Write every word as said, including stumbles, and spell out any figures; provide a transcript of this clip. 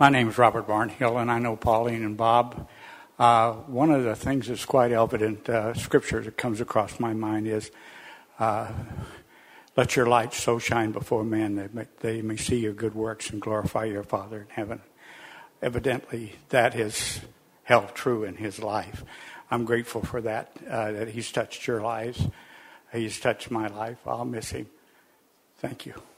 My name is Robert Barnhill, and I know Pauline and Bob. Uh, one of the things that's quite evident, uh, scripture that comes across my mind is, uh, let your light so shine before men that may, they may see your good works and glorify your Father in heaven. Evidently, that has held true in his life. I'm grateful for that, uh, that he's touched your lives. He's touched my life. I'll miss him. Thank you.